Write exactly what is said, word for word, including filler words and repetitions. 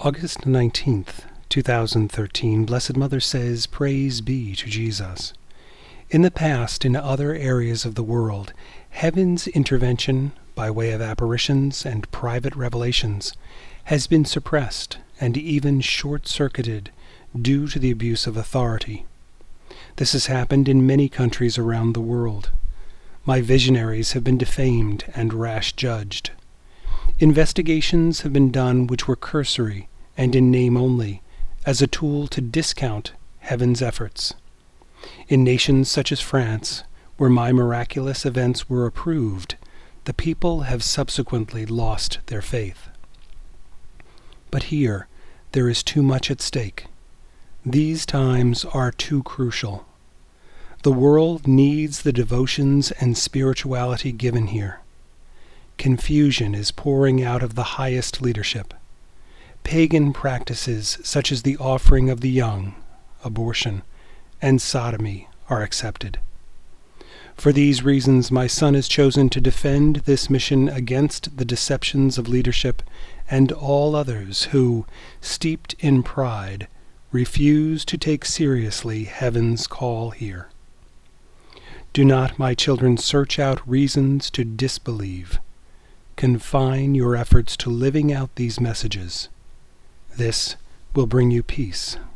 August nineteenth, two thousand thirteen, Blessed Mother says, Praise be to Jesus. In the past, in other areas of the world, heaven's intervention, by way of apparitions and private revelations, has been suppressed and even short-circuited due to the abuse of authority. This has happened in many countries around the world. My visionaries have been defamed and rash-judged. Investigations have been done which were cursory and in name only, as a tool to discount heaven's efforts. In nations such as France, where my miraculous events were approved, the people have subsequently lost their faith. But here, there is too much at stake. These times are too crucial. The world needs the devotions and spirituality given here. Confusion is pouring out of the highest leadership. Pagan practices such as the offering of the young, abortion, and sodomy are accepted. For these reasons, my son has chosen to defend this mission against the deceptions of leadership and all others who, steeped in pride, refuse to take seriously heaven's call here. Do not, my children, search out reasons to disbelieve. Confine your efforts to living out these messages. This will bring you peace.